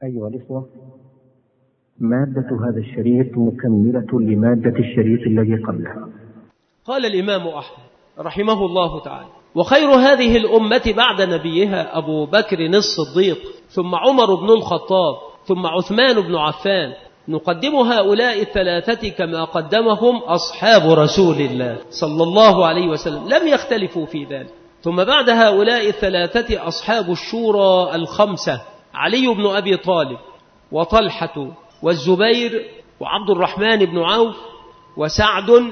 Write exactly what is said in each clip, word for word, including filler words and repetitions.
أيها الإخوة، مادة هذا الشريط مكملة لمادة الشريط الذي قبلها. قال الإمام أحمد رحمه الله تعالى: وخير هذه الأمة بعد نبيها أبو بكر الصديق، ثم عمر بن الخطاب، ثم عثمان بن عفان. نقدم هؤلاء الثلاثة كما قدمهم أصحاب رسول الله صلى الله عليه وسلم، لم يختلفوا في ذلك. ثم بعد هؤلاء الثلاثة أصحاب الشورى الخمسة: علي بن أبي طالب، وطلحة، والزبير، وعبد الرحمن بن عوف، وسعد،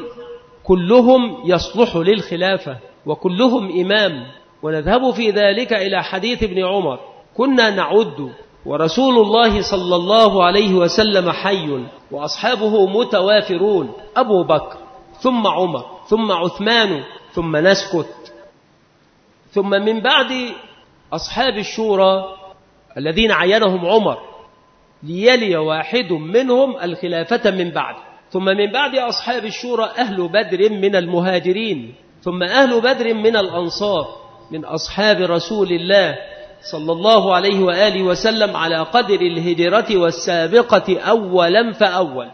كلهم يصلح للخلافة وكلهم إمام. ونذهب في ذلك إلى حديث ابن عمر: كنا نعد ورسول الله صلى الله عليه وسلم حي وأصحابه متوافرون، أبو بكر ثم عمر ثم عثمان ثم نسكت. ثم من بعد أصحاب الشورى الذين عينهم عمر ليلي واحد منهم الخلافة من بعد. ثم من بعد أصحاب الشورى أهل بدر من المهاجرين، ثم أهل بدر من الأنصار من أصحاب رسول الله صلى الله عليه وآله وسلم على قدر الهجرة والسابقة أولا فأول.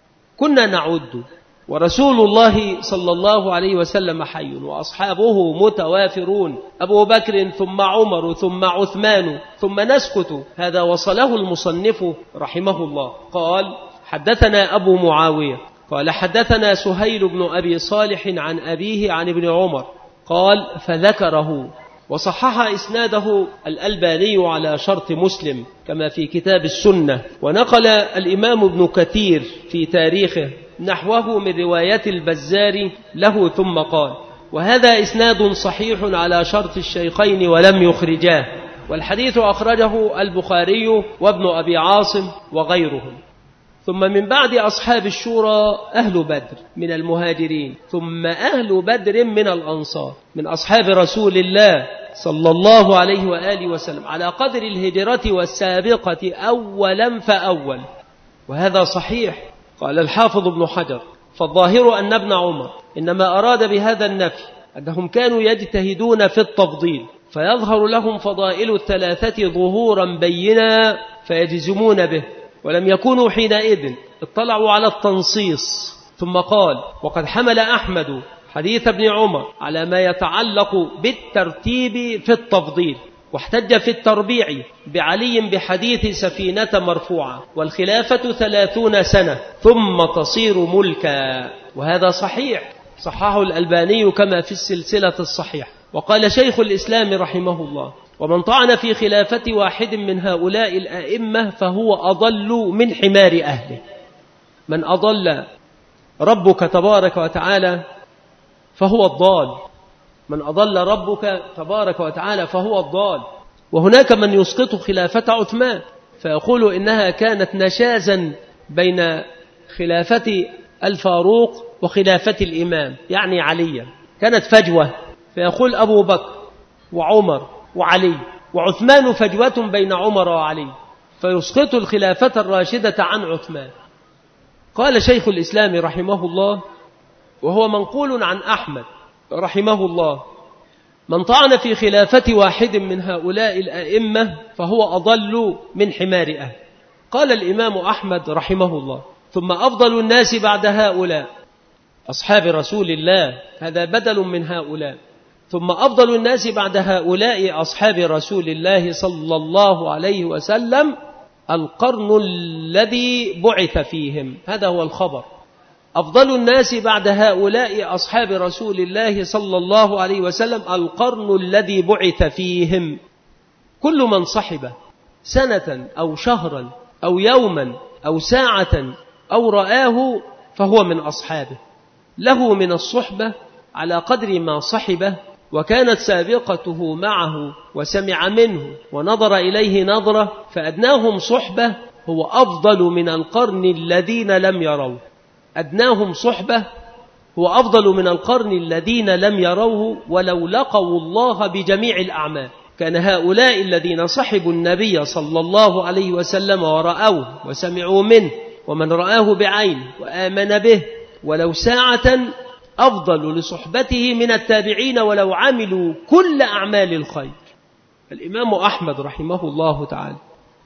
كنا نعد ورسول الله صلى الله عليه وسلم حي وأصحابه متوافرون، أبو بكر ثم عمر ثم عثمان ثم نسكت. هذا وصله المصنف رحمه الله. قال: حدثنا أبو معاوية قال حدثنا سهيل بن أبي صالح عن أبيه عن ابن عمر قال، فذكره وصحح إسناده الألباني على شرط مسلم كما في كتاب السنة. ونقل الإمام ابن كثير في تاريخه نحوه من رواية البزار له، ثم قال: وهذا إسناد صحيح على شرط الشيخين ولم يخرجاه، والحديث أخرجه البخاري وابن أبي عاصم وغيرهم. ثم من بعد أصحاب الشورى أهل بدر من المهاجرين، ثم أهل بدر من الأنصار من أصحاب رسول الله صلى الله عليه وآله وسلم على قدر الهجرة والسابقة أولا فأول. وهذا صحيح. قال الحافظ ابن حجر: فالظاهر أن ابن عمر إنما أراد بهذا النفي أنهم كانوا يجتهدون في التفضيل، فيظهر لهم فضائل الثلاثة ظهورا بينا فيجزمون به، ولم يكونوا حينئذ اطلعوا على التنصيص. ثم قال: وقد حمل أحمد حديث ابن عمر على ما يتعلق بالترتيب في التفضيل، واحتج في التربيع بعلي بحديث سفينة مرفوعة: والخلافة ثلاثون سنة ثم تصير ملكا. وهذا صحيح، صححه الألباني كما في السلسلة الصحيح. وقال شيخ الإسلام رحمه الله: ومن طعن في خلافة واحد من هؤلاء الأئمة فهو أضل من حمار أهله. من أضل ربك تبارك وتعالى فهو الضال، من أضل ربك تبارك وتعالى فهو الضال. وهناك من يسقط خلافة عثمان فيقول إنها كانت نشازا بين خلافة الفاروق وخلافة الإمام يعني علي، كانت فجوة، فيقول أبو بكر وعمر وعلي، وعثمان فجوة بين عمر وعلي، فيسقط الخلافة الراشدة عن عثمان. قال شيخ الإسلام رحمه الله، وهو منقول عن أحمد رحمه الله: من طعن في خلافة واحد من هؤلاء الأئمة فهو أضل من حمار أهل. قال الإمام أحمد رحمه الله: ثم أفضل الناس بعد هؤلاء أصحاب رسول الله، هذا بدل من هؤلاء. ثم أفضل الناس بعد هؤلاء أصحاب رسول الله صلى الله عليه وسلم القرن الذي بعث فيهم. هذا هو الخبر: أفضل الناس بعد هؤلاء أصحاب رسول الله صلى الله عليه وسلم القرن الذي بعث فيهم. كل من صحب سنة أو شهرا أو يوما أو ساعة أو رآه فهو من أصحابه، له من الصحبة على قدر ما صحبه، وكانت سابقته معه وسمع منه ونظر إليه نظرة، فأدناهم صحبة هو أفضل من القرن الذين لم يروه. أدناهم صحبة هو أفضل من القرن الذين لم يروه ولو لقوا الله بجميع الأعمال. كان هؤلاء الذين صحبوا النبي صلى الله عليه وسلم ورأوه وسمعوا منه ومن رآه بعين وآمن به ولو ساعة أفضل لصحبته من التابعين ولو عملوا كل أعمال الخير. الإمام أحمد رحمه الله تعالى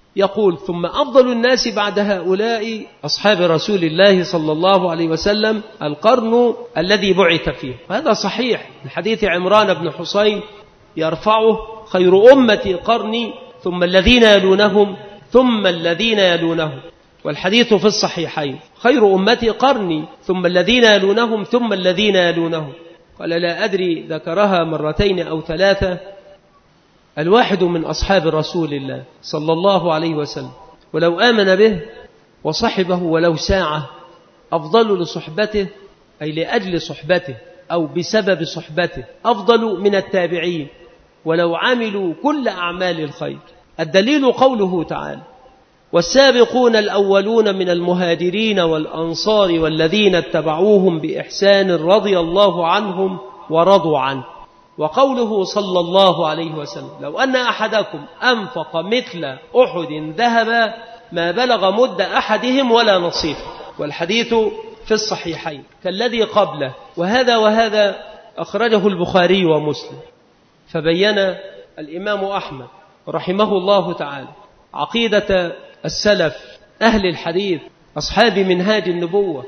يقول ثم أفضل الناس بعد هؤلاء أصحاب رسول الله صلى الله عليه وسلم القرن الذي بعث فيه. هذا صحيح، الحديث عمران بن حسين يرفعه: خير أمتي قرني ثم الذين يلونهم ثم الذين يلونهم. والحديث في الصحيحين: خير أمتي قرني ثم الذين يلونهم ثم الذين يلونهم. قال: لا أدري ذكرها مرتين أو ثلاثة. الواحد من أصحاب رسول الله صلى الله عليه وسلم ولو آمن به وصحبه ولو ساعة أفضل لصحبته، أي لأجل صحبته أو بسبب صحبته، أفضل من التابعين ولو عملوا كل أعمال الخير. الدليل قوله تعالى: والسابقون الأولون من المهاجرين والأنصار والذين اتبعوهم بإحسان رضي الله عنهم ورضوا عنه. وقوله صلى الله عليه وسلم: لو أن أحدكم أنفق مثل أحد ذهبا ما بلغ مد أحدهم ولا نصيفه. والحديث في الصحيحين كالذي قبله. وهذا وهذا أخرجه البخاري ومسلم. فبين الإمام أحمد رحمه الله تعالى عقيدة السلف أهل الحديث أصحاب منهاج النبوة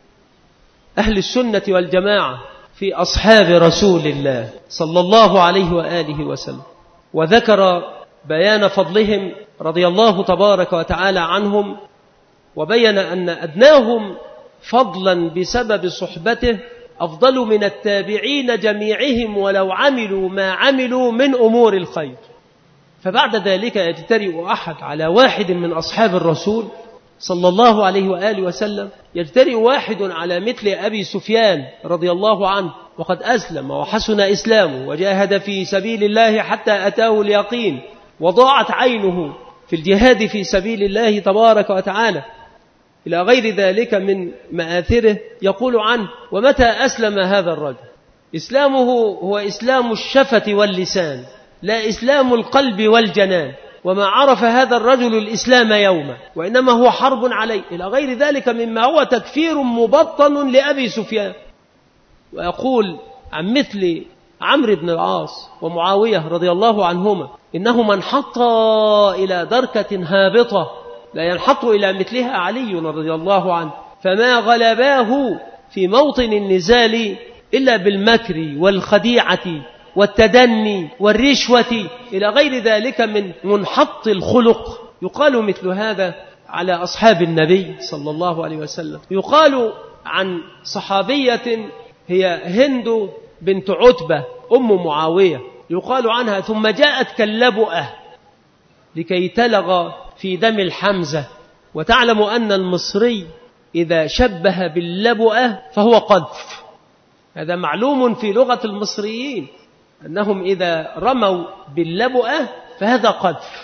أهل السنة والجماعة في أصحاب رسول الله صلى الله عليه وآله وسلم، وذكر بيان فضلهم رضي الله تبارك وتعالى عنهم، وبين أن أدناهم فضلا بسبب صحبته أفضل من التابعين جميعهم ولو عملوا ما عملوا من أمور الخير. فبعد ذلك يجترئ أحد على واحد من أصحاب الرسول صلى الله عليه وآله وسلم، يجترئ واحد على مثل أبي سفيان رضي الله عنه وقد أسلم وحسن إسلامه وجاهد في سبيل الله حتى أتاه اليقين وضاعت عينه في الجهاد في سبيل الله تبارك وتعالى إلى غير ذلك من مآثره. يقول عنه: ومتى أسلم هذا الرجل؟ إسلامه هو إسلام الشفة واللسان لا إسلام القلب والجنان، وما عرف هذا الرجل الإسلام يوما وإنما هو حرب عليه، إلى غير ذلك مما هو تكفير مبطن لأبي سفيان. ويقول عن مثل عمرو بن العاص ومعاوية رضي الله عنهما: إنه من حط إلى دركة هابطة لا ينحط إلى مثلها علي رضي الله عنه، فما غلباه في موطن النزال إلا بالمكر والخديعة والتدني والرشوة إلى غير ذلك من منحط الخلق. يقال مثل هذا على أصحاب النبي صلى الله عليه وسلم. يقال عن صحابية هي هند بنت عتبة أم معاوية، يقال عنها: ثم جاءت كاللبؤة لكي تلغ في دم الحمزة. وتعلم أن المصري إذا شبه باللبؤة فهو قذف، هذا معلوم في لغة المصريين أنهم إذا رموا باللبؤة فهذا قذف.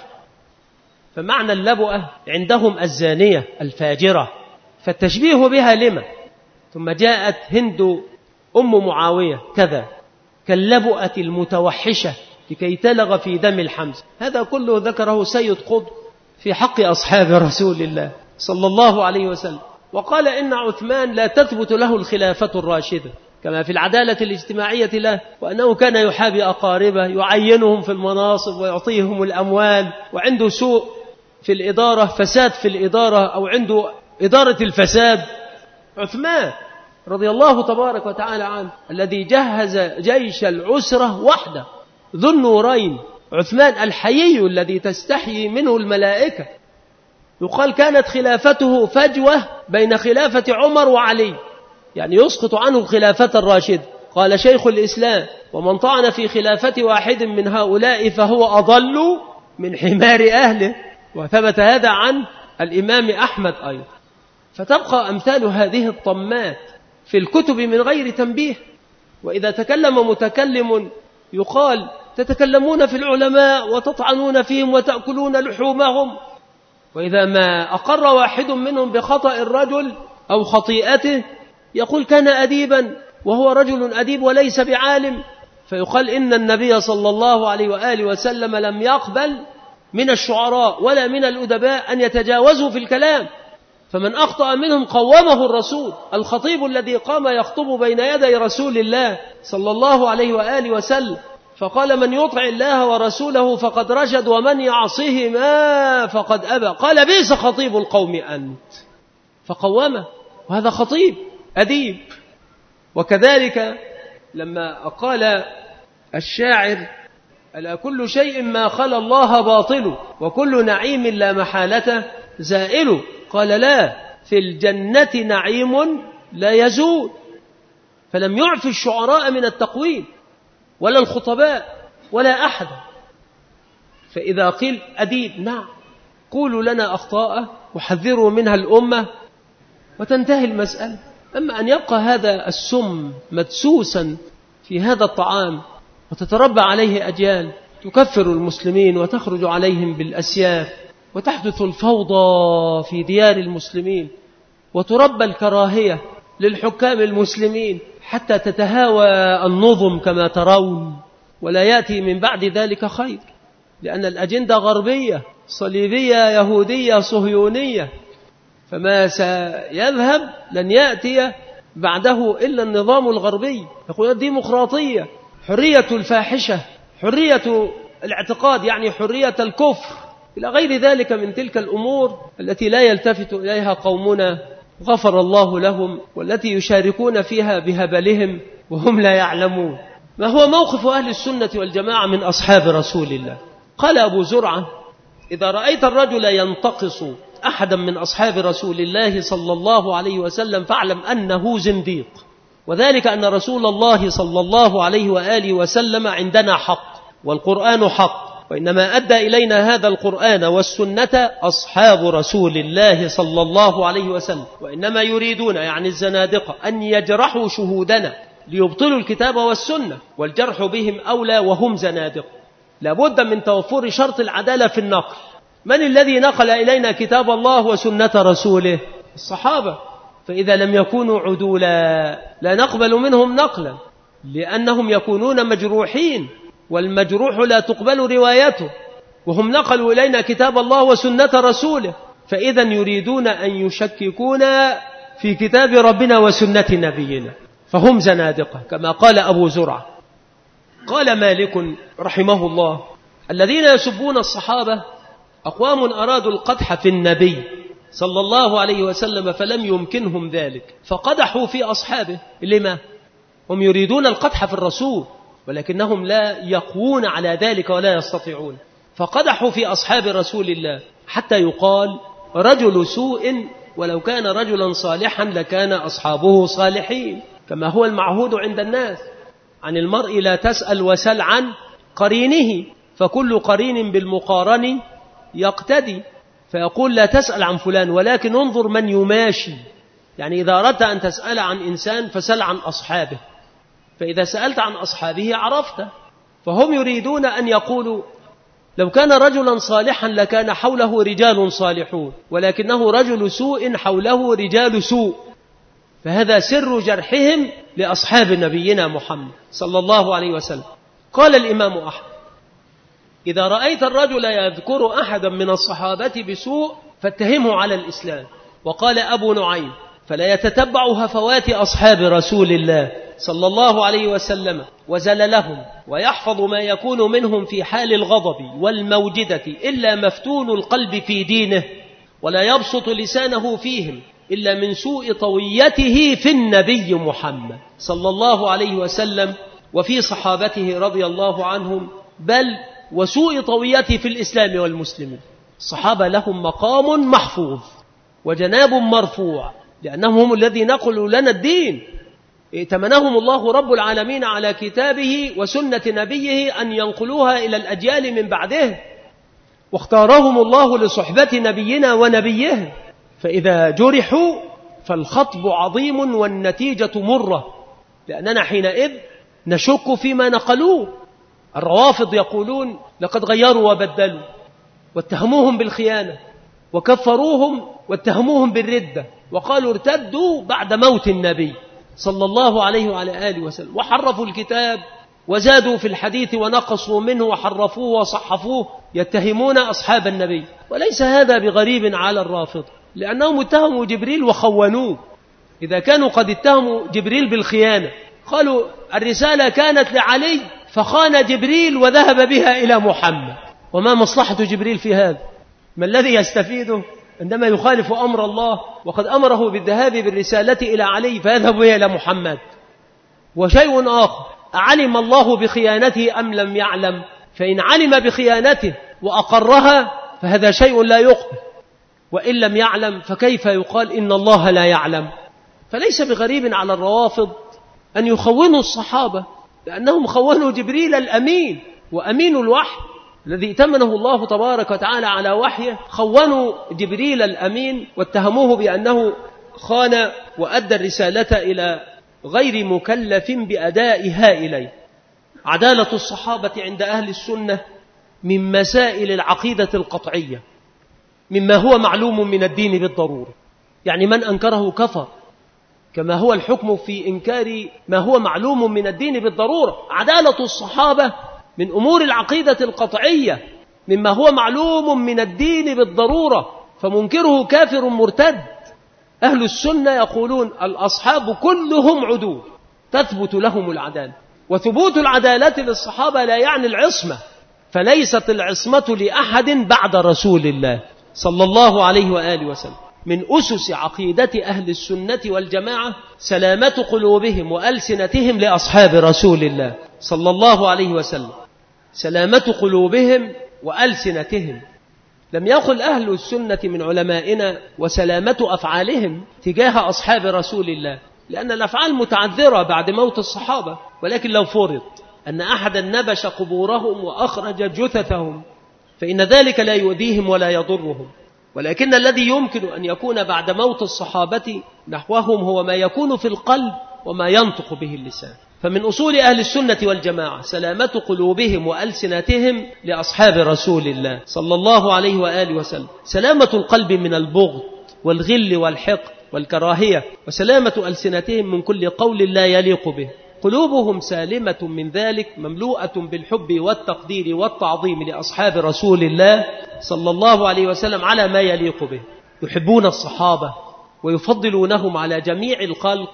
فمعنى اللبؤة عندهم الزانية الفاجرة، فالتشبيه بها لما. ثم جاءت هند أم معاوية كذا كاللبؤة المتوحشة لكي تلغ في دم الحمزة. هذا كله ذكره سيد قطب في حق أصحاب رسول الله صلى الله عليه وسلم، وقال إن عثمان لا تثبت له الخلافة الراشدة كما في العدالة الاجتماعية له، وأنه كان يحابي أقاربه يعينهم في المناصب ويعطيهم الأموال، وعنده سوء في الإدارة، فساد في الإدارة، أو عنده إدارة الفساد. عثمان رضي الله تبارك وتعالى عنه الذي جهز جيش العسرة وحده ذو النورين، عثمان الحيي الذي تستحيي منه الملائكة، يقال كانت خلافته فجوة بين خلافة عمر وعلي، يعني يسقط عنه الخلافة الراشدة. قال شيخ الإسلام: ومن طعن في خلافة واحد من هؤلاء فهو أضل من حمار أهله. وثبت هذا عن الإمام أحمد أيضا. فتبقى أمثال هذه الطمات في الكتب من غير تنبيه. وإذا تكلم متكلم يقال: تتكلمون في العلماء وتطعنون فيهم وتأكلون لحومهم. وإذا ما أقر واحد منهم بخطأ الرجل أو خطيئته يقول: كان أديبا وهو رجل أديب وليس بعالم. فيقال إن النبي صلى الله عليه وآله وسلم لم يقبل من الشعراء ولا من الأدباء أن يتجاوزوا في الكلام، فمن أخطأ منهم قومه الرسول. الخطيب الذي قام يخطب بين يدي رسول الله صلى الله عليه وآله وسلم فقال من يطع الله ورسوله فقد رشد ومن يعصهما فقد أبى. قال بئس خطيب القوم أنت. فقومه، وهذا خطيب أديب. وكذلك لما قال الشاعر ألا كل شيء ما خلا الله باطل وكل نعيم لا محالة زائل، قال لا، في الجنة نعيم لا يزول. فلم يعف الشعراء من التقويم ولا الخطباء ولا أحد. فإذا قيل أديب، نعم، قولوا لنا أخطاءه وحذروا منها الأمة وتنتهي المسألة. أما أن يبقى هذا السم مدسوسا في هذا الطعام وتتربى عليه أجيال تكفر المسلمين وتخرج عليهم بالأسياف وتحدث الفوضى في ديار المسلمين وتربى الكراهية للحكام المسلمين حتى تتهاوى النظم كما ترون، ولا يأتي من بعد ذلك خير، لأن الأجندة غربية صليبية يهودية صهيونية، فما سيذهب لن يأتي بعده إلا النظام الغربي. يقول الديمقراطية، حرية الفاحشة، حرية الاعتقاد، يعني حرية الكفر، إلى غير ذلك من تلك الأمور التي لا يلتفت إليها قومنا غفر الله لهم، والتي يشاركون فيها بهبلهم وهم لا يعلمون. ما هو موقف أهل السنة والجماعة من أصحاب رسول الله؟ قال أبو زرعة إذا رأيت الرجل ينتقص أحدا من أصحاب رسول الله صلى الله عليه وسلم فاعلم أنه زنديق، وذلك أن رسول الله صلى الله عليه وآله وسلم عندنا حق والقرآن حق، وإنما أدى إلينا هذا القرآن والسنة أصحاب رسول الله صلى الله عليه وسلم، وإنما يريدون يعني الزنادقة أن يجرحوا شهودنا ليبطلوا الكتاب والسنة، والجرح بهم أولى وهم زنادقة. لابد من توفر شرط العدالة في النقل. من الذي نقل إلينا كتاب الله وسنة رسوله؟ الصحابة. فإذا لم يكونوا عدولا لا نقبل منهم نقلا، لأنهم يكونون مجروحين، والمجروح لا تقبل روايته، وهم نقلوا إلينا كتاب الله وسنة رسوله، فإذا يريدون أن يشككونا في كتاب ربنا وسنة نبينا، فهم زنادقة كما قال أبو زرعة. قال مالك رحمه الله الذين يسبون الصحابة أقوام أرادوا القدح في النبي صلى الله عليه وسلم فلم يمكنهم ذلك فقدحوا في أصحابه. لما؟ هم يريدون القدح في الرسول ولكنهم لا يقوون على ذلك ولا يستطيعون، فقدحوا في أصحاب رسول الله حتى يقال رجل سوء ولو كان رجلا صالحا لكان أصحابه صالحين، كما هو المعهود عند الناس. عن المرء لا تسأل وسل عن قرينه، فكل قرين بالمقارن يقتدي، فيقول لا تسأل عن فلان ولكن انظر من يماشي. يعني إذا أردت أن تسأل عن إنسان فسل عن أصحابه، فإذا سألت عن أصحابه عرفت. فهم يريدون أن يقولوا لو كان رجلا صالحا لكان حوله رجال صالحون، ولكنه رجل سوء حوله رجال سوء، فهذا سر جرحهم لأصحاب نبينا محمد صلى الله عليه وسلم. قال الإمام أحمد إذا رأيت الرجل يذكر أحدا من الصحابة بسوء فاتهمه على الإسلام. وقال أبو نعيم فلا يتتبع هفوات أصحاب رسول الله صلى الله عليه وسلم وزللهم ويحفظ ما يكون منهم في حال الغضب والموجدة إلا مفتون القلب في دينه، ولا يبسط لسانه فيهم إلا من سوء طويته في النبي محمد صلى الله عليه وسلم وفي صحابته رضي الله عنهم، بل وسوء طويته في الإسلام والمسلمين. الصحابة لهم مقام محفوظ وجناب مرفوع، لأنهم هم الذي نقلوا لنا الدين. ائتمنهم الله رب العالمين على كتابه وسنة نبيه أن ينقلوها إلى الأجيال من بعده، واختارهم الله لصحبة نبينا ونبيه، فإذا جرحوا فالخطب عظيم والنتيجة مرة، لأننا حينئذ نشك فيما نقلوه. الروافض يقولون لقد غيروا وبدلوا، واتهموهم بالخيانة، وكفروهم واتهموهم بالردة، وقالوا ارتدوا بعد موت النبي صلى الله عليه وعلى آله وسلم، وحرفوا الكتاب وزادوا في الحديث ونقصوا منه وحرفوه وصحفوه، يتهمون أصحاب النبي. وليس هذا بغريب على الرافض، لأنهم اتهموا جبريل وخونوه. إذا كانوا قد اتهموا جبريل بالخيانة قالوا الرسالة كانت لعلي فخان جبريل وذهب بها إلى محمد. وما مصلحة جبريل في هذا؟ ما الذي يستفيده عندما يخالف أمر الله وقد أمره بالذهاب بالرسالة إلى علي فيذهب بها إلى محمد؟ وشيء آخر، علم الله بخيانته أم لم يعلم؟ فإن علم بخيانته وأقرها فهذا شيء لا يقبل، وإن لم يعلم فكيف يقال إن الله لا يعلم؟ فليس بغريب على الروافض أن يخونوا الصحابة، لأنهم خونوا جبريل الأمين وأمين الوحي الذي ائتمنه الله تبارك وتعالى على وحيه. خونوا جبريل الأمين واتهموه بأنه خان وأدى الرسالة إلى غير مكلف بأدائها إليه. عدالة الصحابة عند أهل السنة من مسائل العقيدة القطعية، مما هو معلوم من الدين بالضرورة، يعني من أنكره كفر، كما هو الحكم في إنكار ما هو معلوم من الدين بالضرورة. عدالة الصحابة من أمور العقيدة القطعية، مما هو معلوم من الدين بالضرورة، فمنكره كافر مرتد. أهل السنة يقولون الأصحاب كلهم عدول تثبت لهم العدالة، وثبوت العدالة للصحابة لا يعني العصمة، فليست العصمة لأحد بعد رسول الله صلى الله عليه وآله وسلم. من أسس عقيدة أهل السنة والجماعة سلامة قلوبهم وألسنتهم لأصحاب رسول الله صلى الله عليه وسلم، سلامة قلوبهم وألسنتهم. لم يقل أهل السنة من علمائنا وسلامة أفعالهم تجاه أصحاب رسول الله، لأن الأفعال متعذرة بعد موت الصحابة، ولكن لو فرض أن أحدا نبش قبورهم وأخرج جثثهم فإن ذلك لا يؤذيهم ولا يضرهم، ولكن الذي يمكن أن يكون بعد موت الصحابة نحوهم هو ما يكون في القلب وما ينطق به اللسان. فمن أصول أهل السنة والجماعة سلامة قلوبهم وألسنتهم لأصحاب رسول الله صلى الله عليه وآله وسلم، سلامة القلب من البغض والغل والحقد والكراهية، وسلامة ألسنتهم من كل قول لا يليق به. قلوبهم سالمة من ذلك، مملوءة بالحب والتقدير والتعظيم لأصحاب رسول الله صلى الله عليه وسلم على ما يليق به. يحبون الصحابة ويفضلونهم على جميع الخلق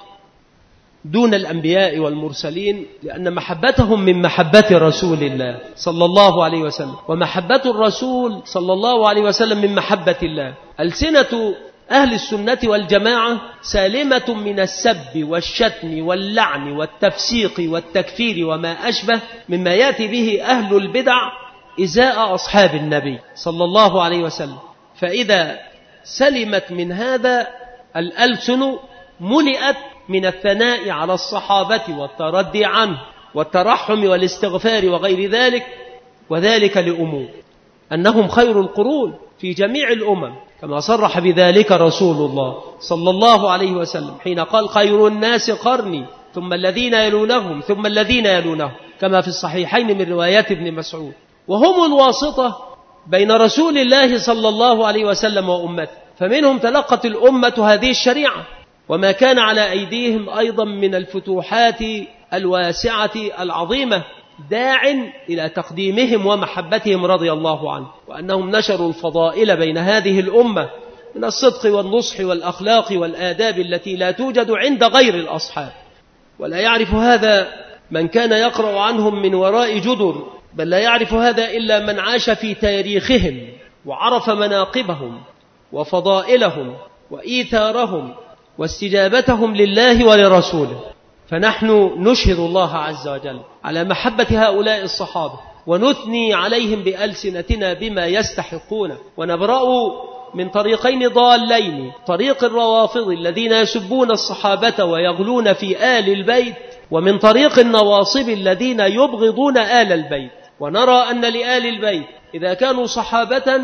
دون الأنبياء والمرسلين، لأن محبتهم من محبة رسول الله صلى الله عليه وسلم، ومحبة الرسول صلى الله عليه وسلم من محبة الله. ألسنة أهل السنة والجماعة سالمة من السب والشتم واللعن والتفسيق والتكفير وما أشبه مما يأتي به أهل البدع إزاء أصحاب النبي صلى الله عليه وسلم. فإذا سلمت من هذا الألسن ملئت من الثناء على الصحابة والتردي عنه والترحم والاستغفار وغير ذلك، وذلك لأمور أنهم خير القرون في جميع الأمم، كما صرح بذلك رسول الله صلى الله عليه وسلم حين قال خير الناس قرني ثم الذين يلونهم ثم الذين يلونهم، كما في الصحيحين من روايات ابن مسعود. وهم الواسطة بين رسول الله صلى الله عليه وسلم وأمته، فمنهم تلقت الأمة هذه الشريعة وما كان على أيديهم أيضا من الفتوحات الواسعة العظيمة داع إلى تقديمهم ومحبتهم رضي الله عنه، وأنهم نشروا الفضائل بين هذه الأمة من الصدق والنصح والأخلاق والآداب التي لا توجد عند غير الأصحاب. ولا يعرف هذا من كان يقرأ عنهم من وراء جدر، بل لا يعرف هذا إلا من عاش في تاريخهم وعرف مناقبهم وفضائلهم وإيثارهم واستجابتهم لله ولرسوله. فنحن نشهد الله عز وجل على محبة هؤلاء الصحابة ونثني عليهم بألسنتنا بما يستحقون، ونبرأ من طريقين ضالين: طريق الروافض الذين يسبون الصحابة ويغلون في آل البيت، ومن طريق النواصب الذين يبغضون آل البيت. ونرى أن لآل البيت إذا كانوا صحابة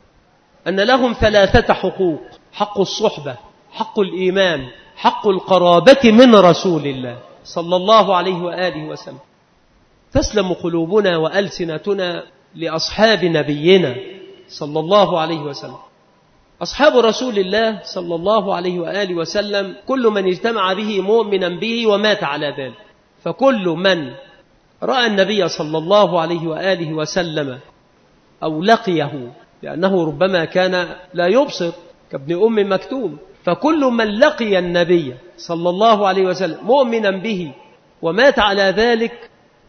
أن لهم ثلاثة حقوق: حق الصحبة، حق الإيمان، حق القرابة من رسول الله صلى الله عليه وآله وسلم. تسلم قلوبنا وألسنتنا لأصحاب نبينا صلى الله عليه وسلم. أصحاب رسول الله صلى الله عليه وآله وسلم كل من اجتمع به مؤمنا به ومات على ذلك، فكل من رأى النبي صلى الله عليه وآله وسلم أو لقيه، لأنه ربما كان لا يبصر كابن أم مكتوم، فكل من لقي النبي صلى الله عليه وسلم مؤمنا به ومات على ذلك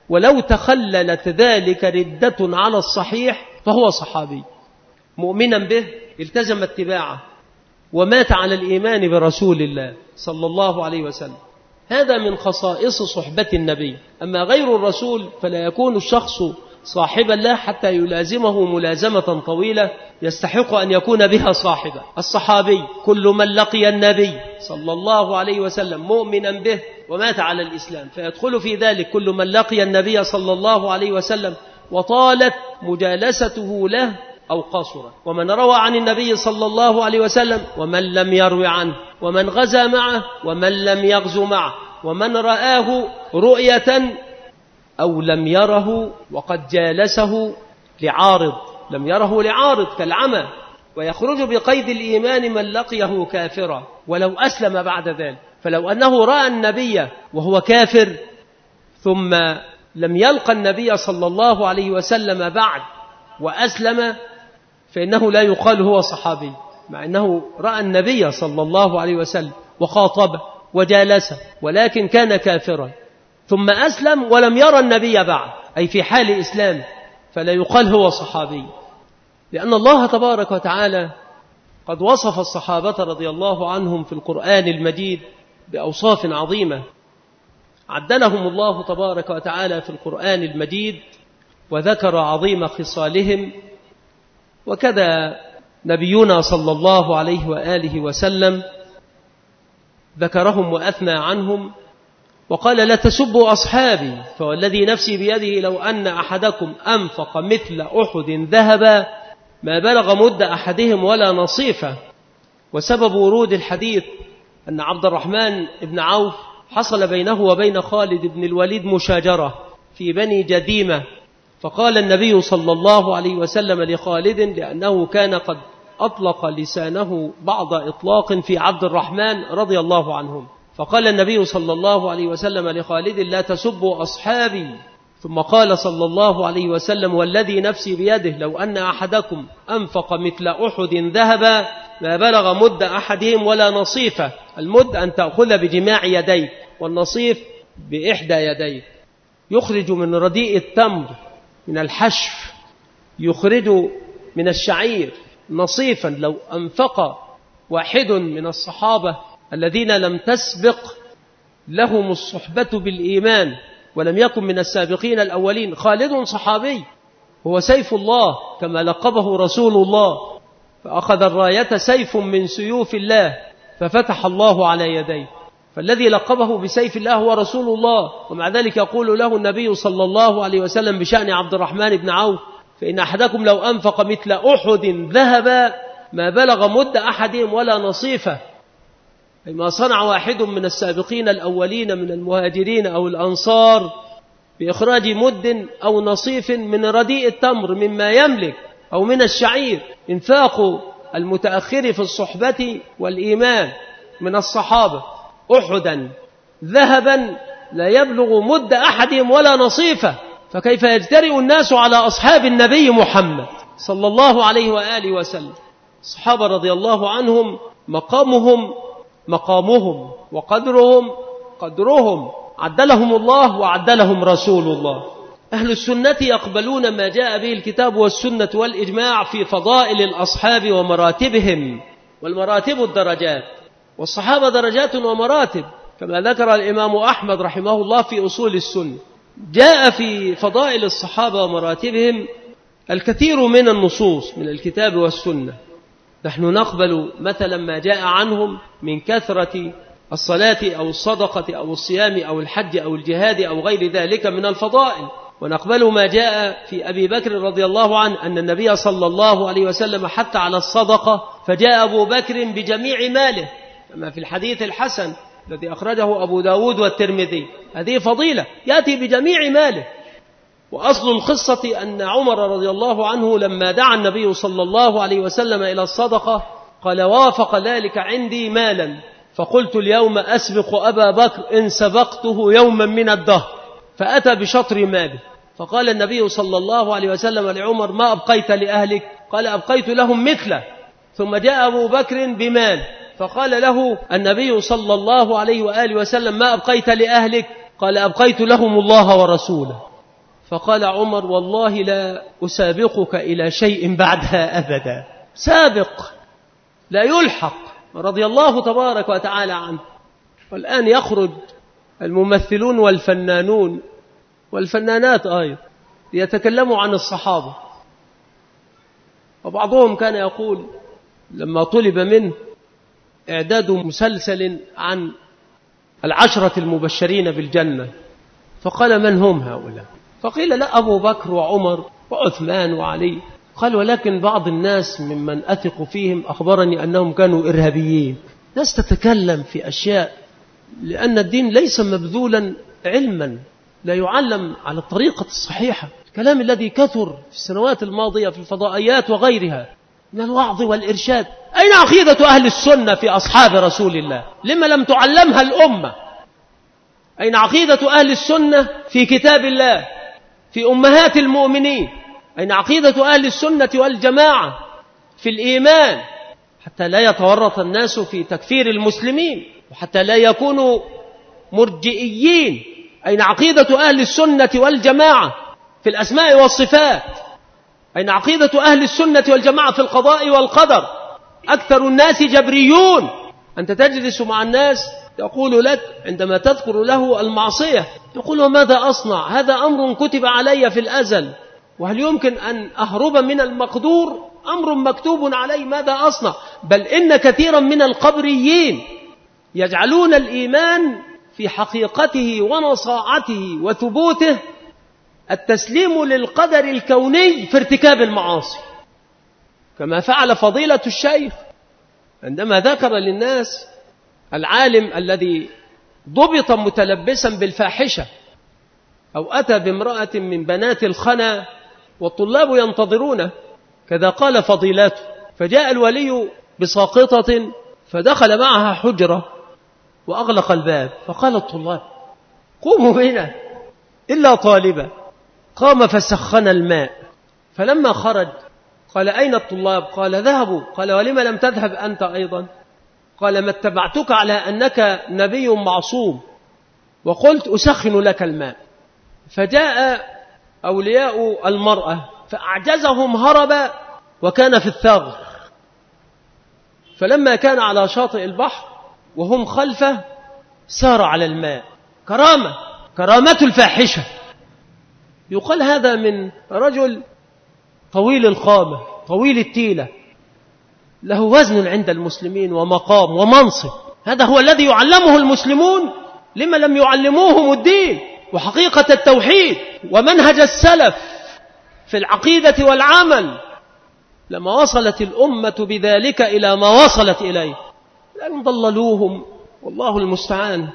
ولو تخللت ذلك ردة على الصحيح فهو صحابي مؤمنا به التزم اتباعه ومات على الإيمان برسول الله صلى الله عليه وسلم. هذا من خصائص صحبة النبي. أما غير الرسول فلا يكون الشخص صاحبا له حتى يلازمه ملازمة طويلة يستحق أن يكون بها صاحبا. الصحابي كل من لقي النبي صلى الله عليه وسلم مؤمنا به ومات على الإسلام، فيدخل في ذلك كل من لقي النبي صلى الله عليه وسلم وطالت مجالسته له أو قصرت، ومن روى عن النبي صلى الله عليه وسلم ومن لم يروي عنه، ومن غزا معه ومن لم يغزو معه، ومن رآه رؤية أو لم يره وقد جالسه لعارض، لم يره لعارض كالعمى، ويخرج بقيد الإيمان من لقيه كافرا ولو أسلم بعد ذلك. فلو أنه رأى النبي وهو كافر ثم لم يلقى النبي صلى الله عليه وسلم بعد وأسلم فإنه لا يقال هو صحابي، مع أنه رأى النبي صلى الله عليه وسلم وخاطبه وجالسه ولكن كان كافرا، ثم أسلم ولم يرى النبي بعد، أي في حال إسلام، فلا يقال هو صحابي. لأن الله تبارك وتعالى قد وصف الصحابة رضي الله عنهم في القرآن المجيد بأوصاف عظيمة عدلهم الله تبارك وتعالى في القرآن المجيد وذكر عظيم خصالهم. وكذا نبينا صلى الله عليه وآله وسلم ذكرهم وأثنى عنهم وقال: لا تسبوا أصحابي فوالذي نفسي بيده لو أن أحدكم أنفق مثل أحد ذهبا ما بلغ مد أحدهم ولا نصيفه. وسبب ورود الحديث أن عبد الرحمن بن عوف حصل بينه وبين خالد بن الوليد مشاجرة في بني جذيمة، فقال النبي صلى الله عليه وسلم لخالد لأنه كان قد أطلق لسانه بعض إطلاق في عبد الرحمن رضي الله عنهم، فقال النبي صلى الله عليه وسلم لخالد: لا تسبوا أصحابي. ثم قال صلى الله عليه وسلم: والذي نفسي بيده لو أن أحدكم أنفق مثل أحد ذهبا ما بلغ مد أحدهم ولا نصيفه. المد أن تأخذ بجماع يديك، والنصيف بإحدى يديك. يخرج من رديء التمر من الحشف، يخرج من الشعير نصيفا. لو أنفق واحد من الصحابة الذين لم تسبق لهم الصحبة بالإيمان ولم يكن من السابقين الأولين، خالد صحابي هو سيف الله كما لقبه رسول الله، فأخذ الراية سيف من سيوف الله ففتح الله على يديه، فالذي لقبه بسيف الله هو رسول الله. ومع ذلك يقول له النبي صلى الله عليه وسلم بشأن عبد الرحمن بن عوف: فإن أحدكم لو أنفق مثل أحد ذهبا ما بلغ مد أحدهم ولا نصيفه. ما صنع واحد من السابقين الأولين من المهاجرين أو الأنصار بإخراج مد أو نصيف من رديء التمر مما يملك أو من الشعير. انفاق المتأخر في الصحبة والإيمان من الصحابة أحدا ذهبا لا يبلغ مد أحدهم ولا نصيفه، فكيف يجترئ الناس على أصحاب النبي محمد صلى الله عليه وآله وسلم؟ الصحابة رضي الله عنهم مقامهم مقامهم وقدرهم قدرهم، عدلهم الله وعدلهم رسول الله. أهل السنة يقبلون ما جاء به الكتاب والسنة والإجماع في فضائل الأصحاب ومراتبهم، والمراتب الدرجات، والصحابة درجات ومراتب كما ذكر الإمام أحمد رحمه الله في أصول السنة. جاء في فضائل الصحابة ومراتبهم الكثير من النصوص من الكتاب والسنة. نحن نقبل مثلا ما جاء عنهم من كثرة الصلاة أو الصدقة أو الصيام أو الحج أو الجهاد أو غير ذلك من الفضائل، ونقبل ما جاء في أبي بكر رضي الله عنه أن النبي صلى الله عليه وسلم حث على الصدقة فجاء أبو بكر بجميع ماله كما في الحديث الحسن الذي أخرجه أبو داود والترمذي. هذه فضيلة، يأتي بجميع ماله. وأصل القصة أن عمر رضي الله عنه لما دعا النبي صلى الله عليه وسلم إلى الصدقة قال: وافق ذلك عندي مالا فقلت اليوم أسبق أبا بكر إن سبقته يوما من الدهر، فأتى بشطر ماله. فقال النبي صلى الله عليه وسلم لعمر: ما أبقيت لأهلك؟ قال: أبقيت لهم مثله. ثم جاء أبو بكر بمال فقال له النبي صلى الله عليه وآله وسلم: ما أبقيت لأهلك؟ قال: أبقيت لهم الله ورسوله. فقال عمر: والله لا أسابقك إلى شيء بعدها أبدا. سابق لا يلحق، رضي الله تبارك وتعالى عنه. والآن يخرج الممثلون والفنانون والفنانات أيضا يتكلموا عن الصحابة، وبعضهم كان يقول لما طلب منه إعداد مسلسل عن العشرة المبشرين بالجنة فقال: من هم هؤلاء؟ فقيل: لا، أبو بكر وعمر وعثمان وعلي. قال: ولكن بعض الناس ممن أثق فيهم أخبرني أنهم كانوا إرهابيين. ناس تتكلم في أشياء لأن الدين ليس مبذولا علما، لا يعلم على الطريقة الصحيحة. الكلام الذي كثر في السنوات الماضية في الفضائيات وغيرها من الوعظ والإرشاد. أين عقيدة أهل السنة في أصحاب رسول الله؟ لما لم تعلمها الأمة؟ أين عقيدة أهل السنة في كتاب الله، في أمهات المؤمنين؟ أين عقيدة أهل السنة والجماعة في الإيمان، حتى لا يتورط الناس في تكفير المسلمين وحتى لا يكونوا مرجئيين؟ أين عقيدة أهل السنة والجماعة في الأسماء والصفات؟ أين عقيدة أهل السنة والجماعة في القضاء والقدر؟ أكثر الناس جبريون. أنت تجلس مع الناس يقول لك عندما تذكر له المعصية يقول: وماذا أصنع؟ هذا أمر كتب علي في الأزل، وهل يمكن أن أهرب من المقدور؟ أمر مكتوب علي، ماذا أصنع؟ بل إن كثيرا من القبريين يجعلون الإيمان في حقيقته ونصاعته وثبوته التسليم للقدر الكوني في ارتكاب المعاصي، كما فعل فضيلة الشيخ عندما ذكر للناس العالم الذي ضبط متلبسا بالفاحشة أو أتى بامرأة من بنات الخنا والطلاب ينتظرونه، كذا قال فضيلته. فجاء الولي بساقطة فدخل معها حجرة وأغلق الباب، فقال الطلاب: قوموا هنا إلا طالبا. قام فسخن الماء، فلما خرج قال: أين الطلاب؟ قال: ذهبوا. قال: ولم لم تذهب أنت أيضا؟ قال: ما اتبعتك على أنك نبي معصوم وقلت أسخن لك الماء. فجاء أولياء المرأة فأعجزهم هربا وكان في الثغر، فلما كان على شاطئ البحر وهم خلفه سار على الماء. كرامة، كرامة الفاحشة. يقال هذا من رجل طويل القامة طويل التيلة له وزن عند المسلمين ومقام ومنصب. هذا هو الذي يعلمه المسلمون، لما لم يعلموهم الدين وحقيقة التوحيد ومنهج السلف في العقيدة والعمل. لما وصلت الأمة بذلك إلى ما وصلت إليه لأن ضللوهم، والله المستعان.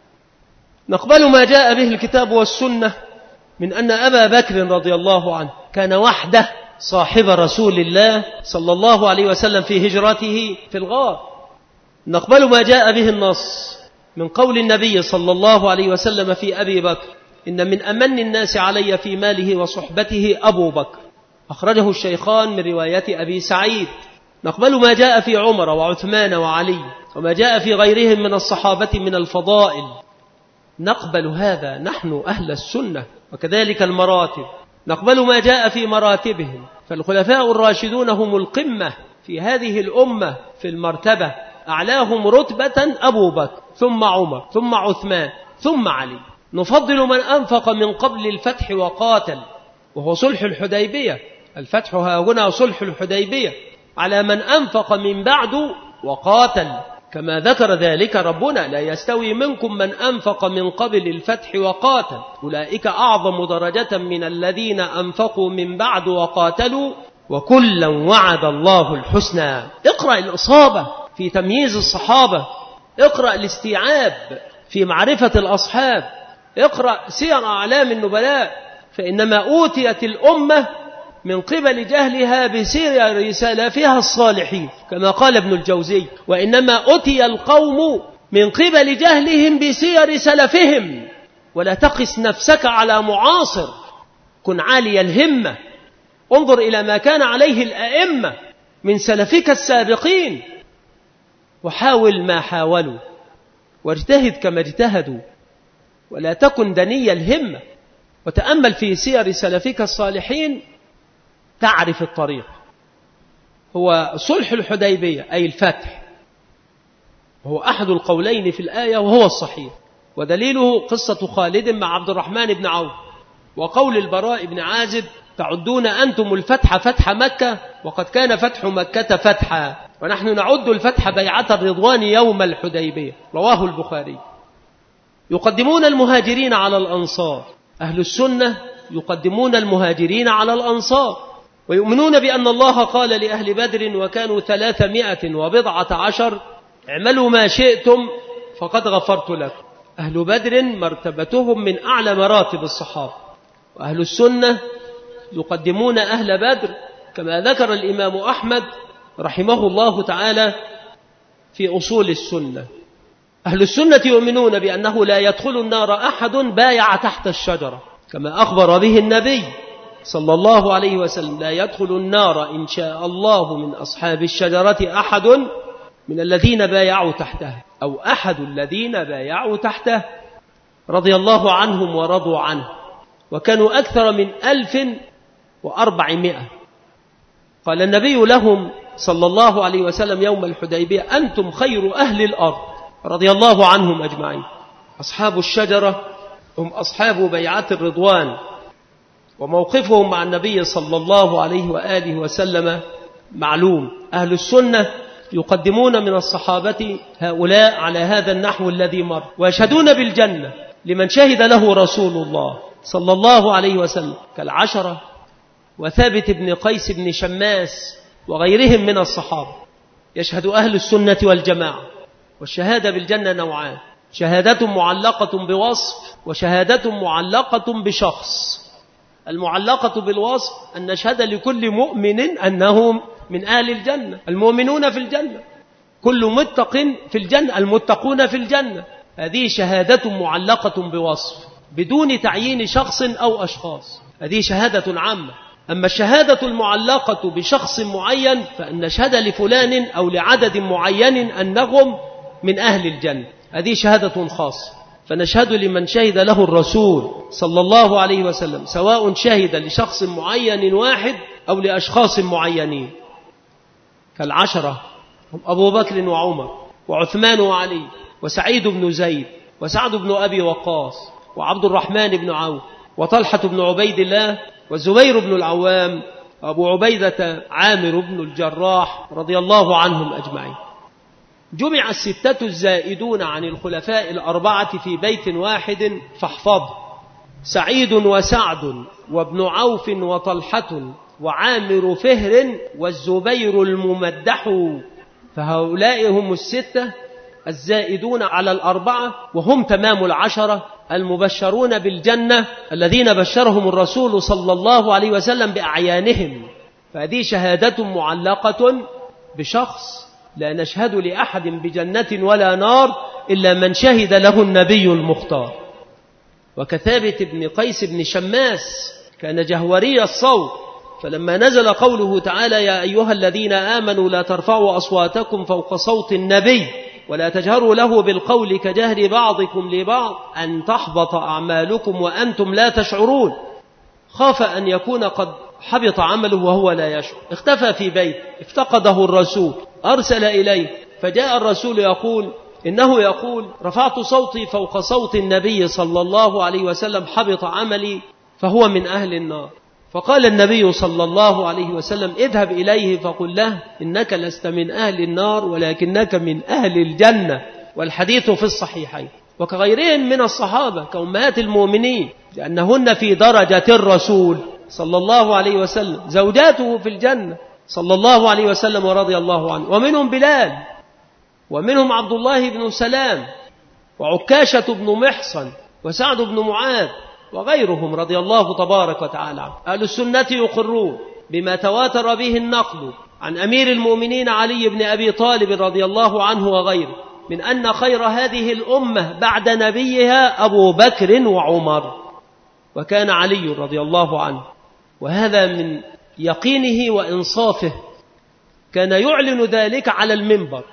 نقبل ما جاء به الكتاب والسنة من أن أبا بكر رضي الله عنه كان وحده صاحب رسول الله صلى الله عليه وسلم في هجرته في الغار. نقبل ما جاء به النص من قول النبي صلى الله عليه وسلم في أبي بكر: إن من أمن الناس علي في ماله وصحبته أبو بكر. أخرجه الشيخان من رواية أبي سعيد. نقبل ما جاء في عمر وعثمان وعلي وما جاء في غيرهم من الصحابة من الفضائل. نقبل هذا نحن أهل السنة، وكذلك المراتب. نقبل ما جاء في مراتبهم، فالخلفاء الراشدون هم القمة في هذه الأمة في المرتبة، أعلاهم رتبة أبو بكر ثم عمر ثم عثمان ثم علي. نفضل من أنفق من قبل الفتح وقاتل، وهو صلح الحديبية. الفتح ها هنا صلح الحديبية، على من أنفق من بعد وقاتل، كما ذكر ذلك ربنا: لا يستوي منكم من أنفق من قبل الفتح وقاتل أولئك أعظم درجة من الذين أنفقوا من بعد وقاتلوا وكلا وعد الله الحسنى. اقرأ الإصابة في تمييز الصحابة، اقرأ الاستيعاب في معرفة الأصحاب، اقرأ سير أعلام النبلاء. فإنما أوتيت الأمة من قبل جهلها بسير سلفها الصالحين، كما قال ابن الجوزي: وإنما أتي القوم من قبل جهلهم بسير سلفهم. ولا تقس نفسك على معاصر، كن عالي الهمة، انظر إلى ما كان عليه الأئمة من سلفك السابقين، وحاول ما حاولوا، واجتهد كما اجتهدوا، ولا تكن دني الهمة. وتأمل في سير سلفك الصالحين تعرف الطريق. هو صلح الحديبية أي الفتح هو أحد القولين في الآية وهو الصحيح، ودليله قصة خالد مع عبد الرحمن بن عوف، وقول البراء بن عازب تعدون أنتم الفتح فتح مكة وقد كان فتح مكة فتحا، ونحن نعد الفتح بيعة الرضوان يوم الحديبية، رواه البخاري. يقدمون المهاجرين على الأنصار، أهل السنة يقدمون المهاجرين على الأنصار، ويؤمنون بأن الله قال لأهل بدر وكانوا ثلاثمائة وبضعة عشر اعملوا ما شئتم فقد غفرت لكم. أهل بدر مرتبتهم من أعلى مراتب الصحابة، وأهل السنة يقدمون أهل بدر كما ذكر الإمام أحمد رحمه الله تعالى في أصول السنة. أهل السنة يؤمنون بأنه لا يدخل النار أحد بايع تحت الشجرة كما أخبر به النبي صلى الله عليه وسلم، لا يدخل النار إن شاء الله من أصحاب الشجرة أحد من الذين بايعوا تحته أو أحد الذين بايعوا تحته رضي الله عنهم ورضوا عنه، وكانوا أكثر من ألف وأربعمائة. قال النبي لهم صلى الله عليه وسلم يوم الحديبية أنتم خير أهل الأرض رضي الله عنهم أجمعين. أصحاب الشجرة هم أصحاب بيعة الرضوان، وموقفهم مع النبي صلى الله عليه وآله وسلم معلوم. أهل السنة يقدمون من الصحابة هؤلاء على هذا النحو الذي مر، ويشهدون بالجنة لمن شهد له رسول الله صلى الله عليه وسلم كالعشرة وثابت بن قيس بن شماس وغيرهم من الصحابة. يشهد أهل السنة والجماعة. والشهادة بالجنة نوعان: شهادة معلقة بوصف وشهادة معلقة بشخص. المعلقة بالوصف أن نشهد لكل مؤمن أنهم من أهل الجنة، المؤمنون في الجنة، كل متق في الجنة، المتقون في الجنة. هذه شهادة معلقة بوصف بدون تعيين شخص أو أشخاص، هذه شهادة عامة. أما الشهادة المعلقة بشخص معين فأن نشهد لفلان أو لعدد معين أنهم من أهل الجنة، هذه شهادة خاصة، فنشهد لمن شهد له الرسول صلى الله عليه وسلم، سواء شهد لشخص معين واحد أو لأشخاص معينين كالعشرة هم أبو بكر وعمر وعثمان وعلي وسعيد بن زيد وسعد بن أبي وقاص وعبد الرحمن بن عوف وطلحة بن عبيد الله والزبير بن العوام وأبو عبيدة عامر بن الجراح رضي الله عنهم أجمعين. جمع الستة الزائدون عن الخلفاء الأربعة في بيت واحد فاحفظ: سعيد وسعد وابن عوف وطلحة وعامر فهر والزبير الممدح. فهؤلاء هم الستة الزائدون على الأربعة، وهم تمام العشرة المبشرون بالجنة الذين بشرهم الرسول صلى الله عليه وسلم بأعيانهم. فهذه شهادة معلقة بشخص، لا نشهد لأحد بجنة ولا نار إلا من شهد له النبي المختار. وكثابت بن قيس بن شماس كان جهوري الصوت، فلما نزل قوله تعالى: يا أيها الذين آمنوا لا ترفعوا أصواتكم فوق صوت النبي ولا تجهروا له بالقول كجهر بعضكم لبعض أن تحبط أعمالكم وأنتم لا تشعرون، خاف أن يكون قد حبط عمله وهو لا يشعر. اختفى في بيت، افتقده الرسول، أرسل إليه، فجاء الرسول يقول إنه يقول: رفعت صوتي فوق صوت النبي صلى الله عليه وسلم حبط عملي فهو من أهل النار. فقال النبي صلى الله عليه وسلم: اذهب إليه فقل له إنك لست من أهل النار ولكنك من أهل الجنة. والحديث في الصحيحين. وكغيرهم من الصحابة كأمهات المؤمنين، لأنهن في درجة الرسول صلى الله عليه وسلم، زوجاته في الجنة صلى الله عليه وسلم ورضي الله عنه. ومنهم بلال، ومنهم عبد الله بن سلام، وعكاشة بن محصن، وسعد بن معاذ، وغيرهم رضي الله تبارك وتعالى عنه. أهل السنة يقرون بما تواتر به النقل عن أمير المؤمنين علي بن أبي طالب رضي الله عنه وغيره من أن خير هذه الأمة بعد نبيها أبو بكر وعمر، وكان علي رضي الله عنه، وهذا من يقينه وإنصافه، كان يعلن ذلك على المنبر.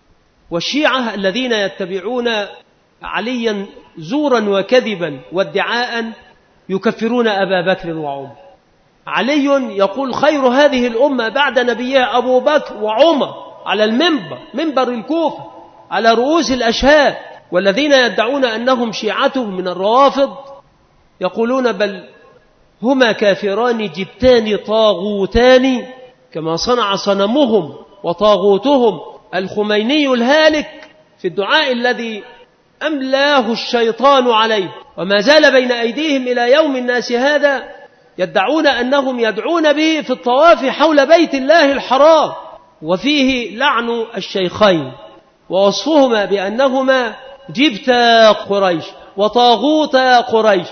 والشيعة الذين يتبعون عليا زورا وكذبا وادعاء يكفرون أبا بكر وعمر. علي يقول خير هذه الأمة بعد نبيها أبو بكر وعمر على المنبر، منبر الكوفة، على رؤوس الأشهاد. والذين يدعون أنهم شيعته من الروافض يقولون بل هما كافران جبتان طاغوتان كما صنع صنمهم وطاغوتهم الخميني الهالك في الدعاء الذي أملاه الشيطان عليه، وما زال بين أيديهم إلى يوم الناس هذا يدعون أنهم يدعون به في الطواف حول بيت الله الحرام، وفيه لعن الشيخين ووصفهما بأنهما جبتا قريش وطاغوتا قريش،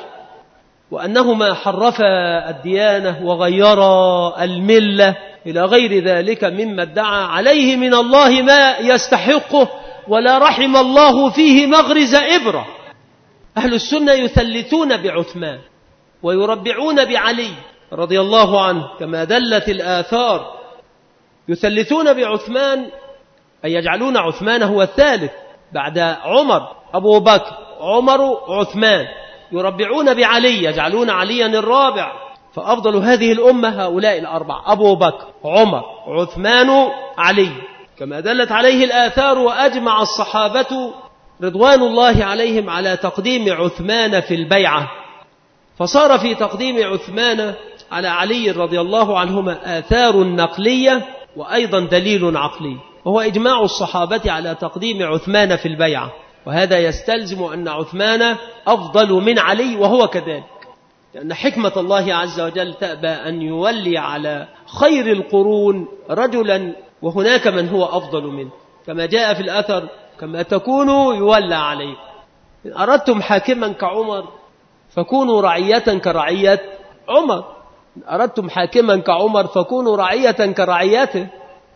وأنهما حرفا الديانة وغيرا الملة إلى غير ذلك مما ادعى عليه من الله ما يستحقه، ولا رحم الله فيه مغرز إبرة. أهل السنة يثلثون بعثمان ويربعون بعلي رضي الله عنه كما دلت الآثار، يثلثون بعثمان أي يجعلون عثمان هو الثالث بعد عمر، أبو بكر عمر عثمان، يربعون بعلي يجعلون عليا الرابع، فأفضل هذه الأمة هؤلاء الأربع أبو بكر عمر عثمان علي كما دلت عليه الآثار. وأجمع الصحابة رضوان الله عليهم على تقديم عثمان في البيعة، فصار في تقديم عثمان على علي رضي الله عنهما آثار نقلية وأيضا دليل عقلي، وهو إجماع الصحابة على تقديم عثمان في البيعة، وهذا يستلزم أن عثمان أفضل من علي، وهو كذلك، لأن حكمة الله عز وجل تأبى أن يولي على خير القرون رجلا وهناك من هو أفضل منه، كما جاء في الأثر كما تكونوا يولى عليكم، إن أردتم حاكما كعمر فكونوا رعية كرعية عمر، إن أردتم حاكما كعمر فكونوا رعية كرعيته،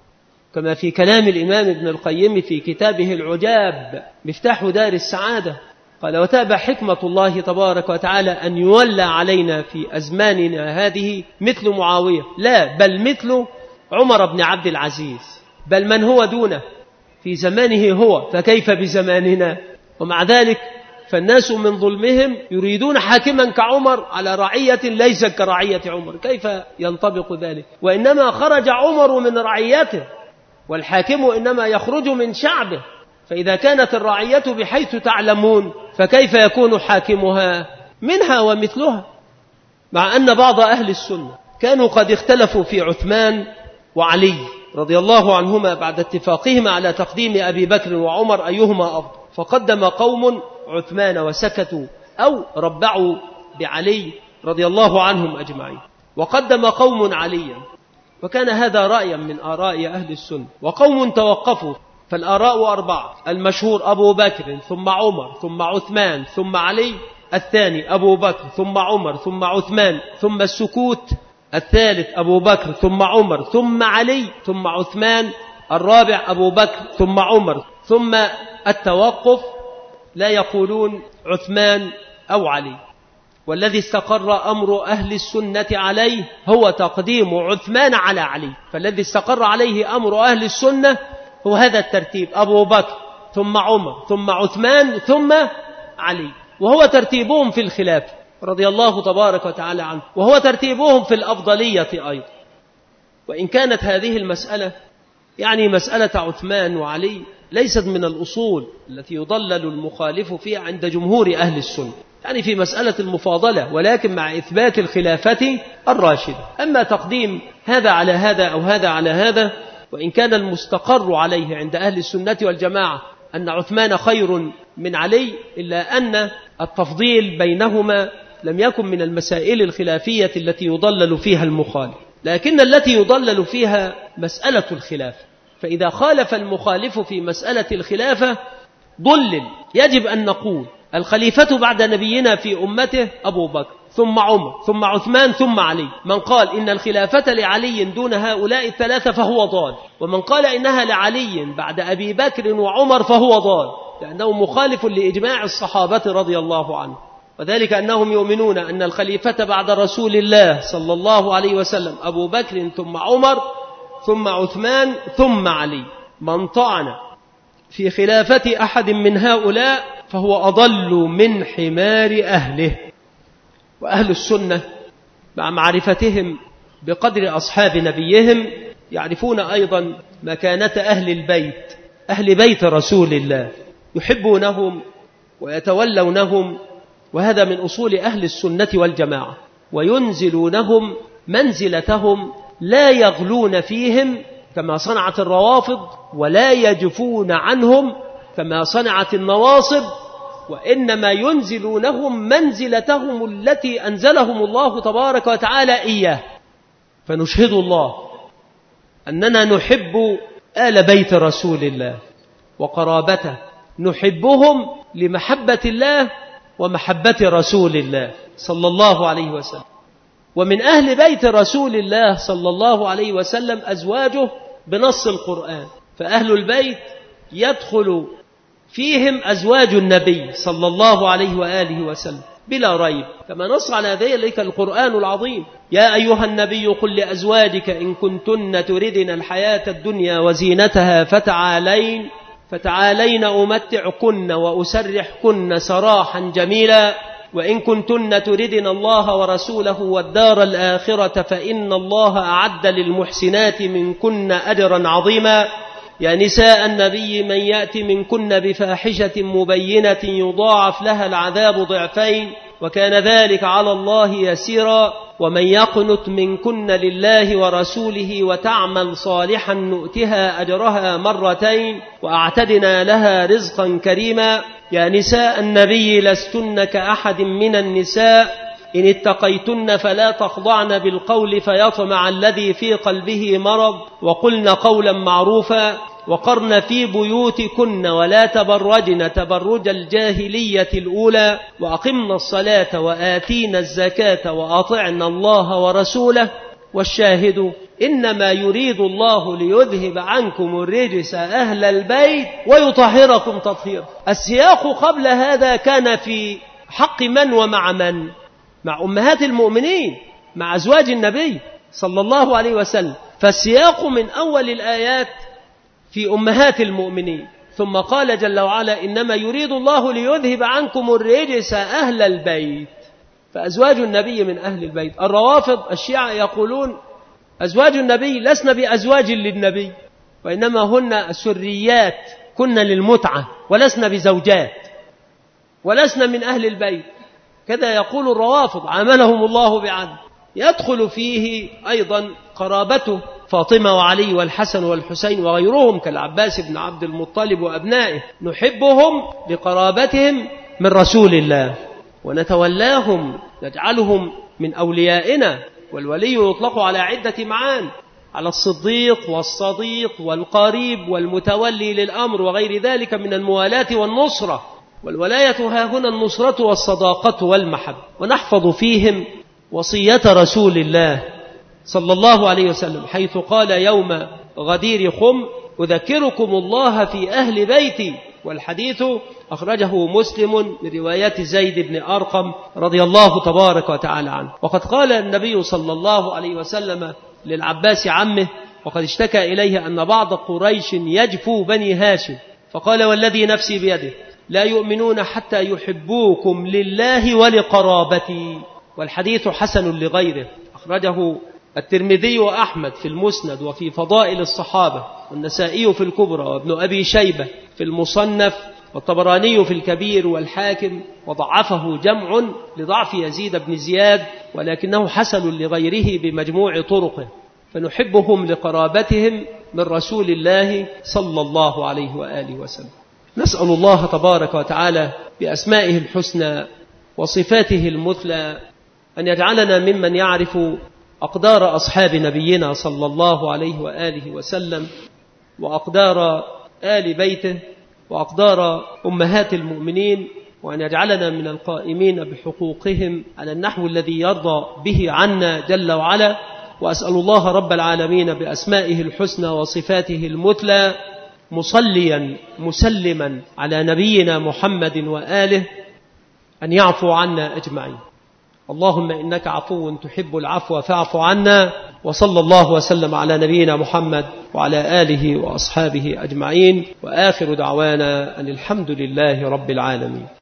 كما في كلام الإمام ابن القيم في كتابه العجاب مفتاح دار السعادة، قال وتأبى حكمة الله تبارك وتعالى أن يولى علينا في أزماننا هذه مثل معاوية، لا بل مثل عمر بن عبد العزيز، بل من هو دونه في زمانه هو، فكيف بزماننا؟ ومع ذلك فالناس من ظلمهم يريدون حاكما كعمر على رعية ليس كرعية عمر، كيف ينطبق ذلك؟ وإنما خرج عمر من رعيته، والحاكم إنما يخرج من شعبه، فإذا كانت الرعية بحيث تعلمون فكيف يكون حاكمها منها ومثلها؟ مع أن بعض أهل السنة كانوا قد اختلفوا في عثمان وعلي رضي الله عنهما بعد اتفاقهما على تقديم أبي بكر وعمر أيهما أفضل، فقدم قوم عثمان وسكتوا أو ربعوا بعلي رضي الله عنهم أجمعين، وقدم قوم عليا، وكان هذا رأيا من آراء أهل السنة، وقوم توقفوا، فالآراء أربعة: المشهور أبو بكر ثم عمر ثم عثمان ثم علي، الثاني أبو بكر ثم عمر ثم عثمان ثم السكوت، الثالث أبو بكر ثم عمر ثم علي ثم عثمان، الرابع أبو بكر ثم عمر ثم التوقف، لا يقولون عثمان أو علي. والذي استقر أمر أهل السنة عليه هو تقديم عثمان على علي، فالذي استقر عليه أمر أهل السنة هو هذا الترتيب: أبو بكر ثم عمر ثم عثمان ثم علي، وهو ترتيبهم في الخلافة رضي الله تبارك وتعالى عنه، وهو ترتيبهم في الأفضلية أيضا. وإن كانت هذه المسألة يعني مسألة عثمان وعلي ليست من الأصول التي يضلل المخالف فيها عند جمهور أهل السنة، يعني في مسألة المفاضلة، ولكن مع إثبات الخلافة الراشدة. أما تقديم هذا على هذا أو هذا على هذا، وإن كان المستقر عليه عند أهل السنة والجماعة أن عثمان خير من علي، إلا أن التفضيل بينهما لم يكن من المسائل الخلافية التي يضلل فيها المخالف، لكن التي يضلل فيها مسألة الخلافة، فإذا خالف المخالف في مسألة الخلافة ضلل. يجب أن نقول الخليفة بعد نبينا في أمته أبو بكر ثم عمر ثم عثمان ثم علي. من قال إن الخلافة لعلي دون هؤلاء الثلاثة فهو ضال، ومن قال إنها لعلي بعد أبي بكر وعمر فهو ضال، لأنه مخالف لإجماع الصحابة رضي الله عنه، وذلك أنهم يؤمنون أن الخليفة بعد رسول الله صلى الله عليه وسلم أبو بكر ثم عمر ثم عثمان ثم علي. من طعن في خلافة أحد من هؤلاء فهو أضل من حمار أهله. وأهل السنة مع معرفتهم بقدر أصحاب نبيهم يعرفون أيضا مكانة أهل البيت، أهل بيت رسول الله، يحبونهم ويتولونهم، وهذا من أصول أهل السنة والجماعة، وينزلونهم منزلتهم، لا يغلون فيهم كما صنعت الروافض، ولا يجفون عنهم كما صنعت النواصب، وإنما ينزلونهم منزلتهم التي أنزلهم الله تبارك وتعالى إياه. فنشهد الله أننا نحب آل بيت رسول الله وقرابته، نحبهم لمحبة الله ومحبة رسول الله صلى الله عليه وسلم. ومن أهل بيت رسول الله صلى الله عليه وسلم أزواجه بنص القرآن، فأهل البيت يدخل فيهم أزواج النبي صلى الله عليه وآله وسلم بلا ريب، كما نص على ذلك القرآن العظيم: يا أيها النبي قل لأزواجك إن كنتن تردن الحياة الدنيا وزينتها فتعالين فتعالين أمتعكن وأسرحكن سراحا جميلا، وإن كنتن تردن الله ورسوله والدار الآخرة فإن الله أعد للمحسنات منكن أجرا عظيما. يا نساء النبي من يأتي منكن بفاحشة مبينة يضاعف لها العذاب ضعفين وكان ذلك على الله يسيرا، ومن يقنت منكن لله ورسوله وتعمل صالحا نؤتها أجرها مرتين وأعتدنا لها رزقا كريما. يا نساء النبي لستن كأحد من النساء إن اتقيتن فلا تخضعن بالقول فيطمع الذي في قلبه مرض وقلن قولا معروفا وقرن في بيوتكن ولا تبرجن تبرج الجاهلية الأولى وأقمن الصلاة وآتينا الزكاة وأطعنا الله ورسوله. والشاهد إنما يريد الله ليذهب عنكم الرجس أهل البيت ويطهركم تطهيرا. السياق قبل هذا كان في حق من ومع من؟ مع أمهات المؤمنين، مع أزواج النبي صلى الله عليه وسلم، فالسياق من أول الآيات في أمهات المؤمنين، ثم قال جل وعلا إنما يريد الله ليذهب عنكم الرجس أهل البيت، فأزواج النبي من أهل البيت. الروافض الشيعة يقولون أزواج النبي لسن بأزواج للنبي، وإنما هن سريات كن للمتعة ولسن بزوجات ولسن من أهل البيت، كذا يقول الروافض عاملهم الله بعدل. يدخل فيه أيضا قرابته فاطمة وعلي والحسن والحسين وغيرهم كالعباس بن عبد المطلب وأبنائه، نحبهم لقرابتهم من رسول الله ونتولاهم نجعلهم من أوليائنا. والولي يطلق على عدة معان، على الصديق والصديق والقريب والمتولي للأمر وغير ذلك من الموالاة والنصرة، والولاية ها هنا النصرة والصداقة والمحبة. ونحفظ فيهم وصية رسول الله صلى الله عليه وسلم حيث قال يوم غدير خم أذكركم الله في أهل بيتي، والحديث أخرجه مسلم من رواية زيد بن أرقم رضي الله تبارك وتعالى عنه. وقد قال النبي صلى الله عليه وسلم للعباس عمه وقد اشتكى إليه أن بعض قريش يجفو بني هاشم، فقال والذي نفسي بيده لا يؤمنون حتى يحبوكم لله ولقرابتي. والحديث حسن لغيره، أخرجه الترمذي وأحمد في المسند وفي فضائل الصحابة، والنسائي في الكبرى، وابن أبي شيبة في المصنف، والطبراني في الكبير، والحاكم، وضعفه جمع لضعف يزيد بن زياد، ولكنه حسن لغيره بمجموع طرقه. فنحبهم لقرابتهم من رسول الله صلى الله عليه وآله وسلم. نسأل الله تبارك وتعالى بأسمائه الحسنى وصفاته المثلى أن يجعلنا ممن يعرف أقدار أصحاب نبينا صلى الله عليه وآله وسلم، وأقدار آل بيته، وأقدار أمهات المؤمنين، وأن يجعلنا من القائمين بحقوقهم على النحو الذي يرضى به عنا جل وعلا. وأسأل الله رب العالمين بأسمائه الحسنى وصفاته المثلى مصليا مسلما على نبينا محمد وآله أن يعفو عنا أجمعين. اللهم إنك عفو تحب العفو فاعف عنا. وصلى الله وسلم على نبينا محمد وعلى آله وأصحابه أجمعين، وآخر دعوانا أن الحمد لله رب العالمين.